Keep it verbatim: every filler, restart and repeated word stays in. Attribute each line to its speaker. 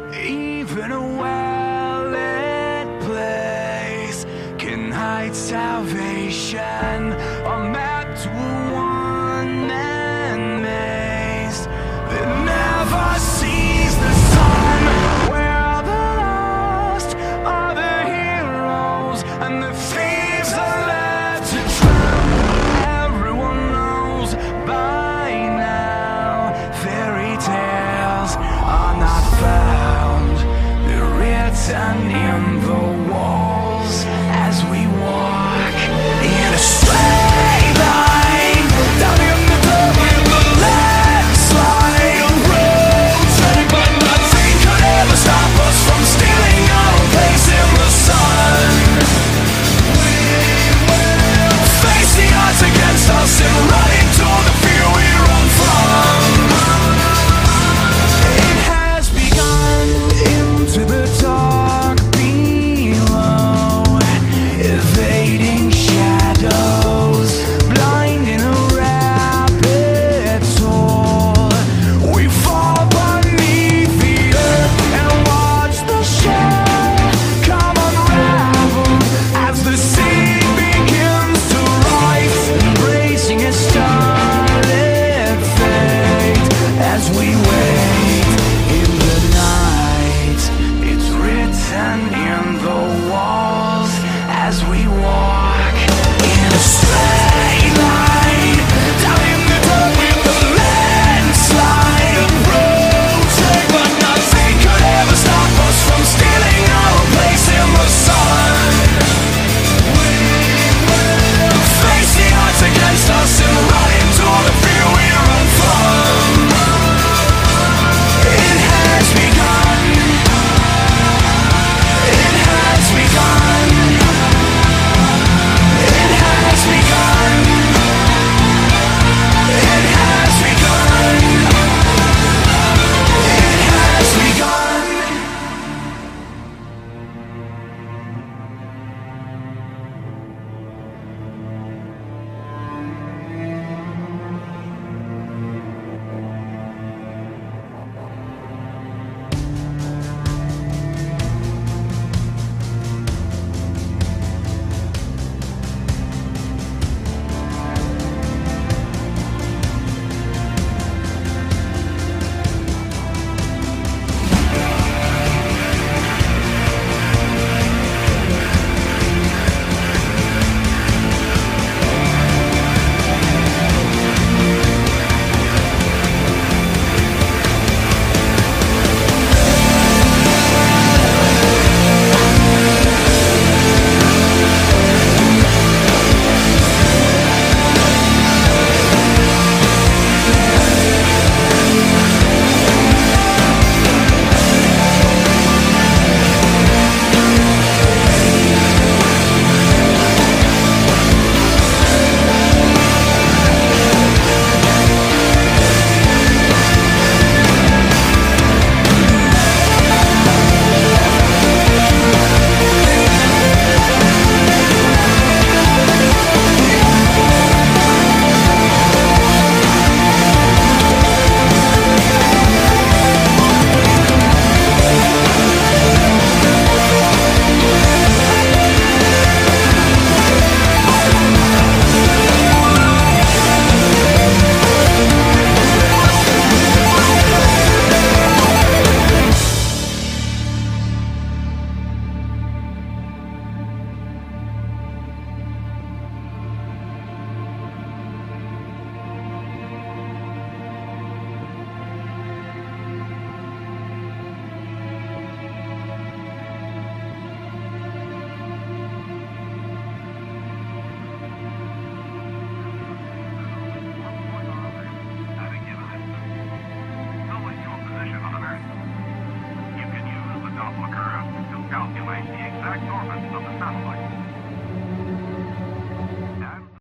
Speaker 1: Even a well-lit place can hide salvation, a map to a one-man maze that never sees the sun, where the lost are the heroes and the thieves are led to drown. Everyone knows by now fairy tales are not found, they're written in the walls as we walk in a straight line down in the dirt with the landslide road, treading but nothing could ever stop us from stealing our place in the sun. We will face the odds against us and run into the fear we run from. It has begun into the dark below, evading shadows, blind in a rapid toll. We fall beneath the earth and watch the shell come unravel as the sea begins to rise, embracing its starlit fate. As we wait in the night, it's written in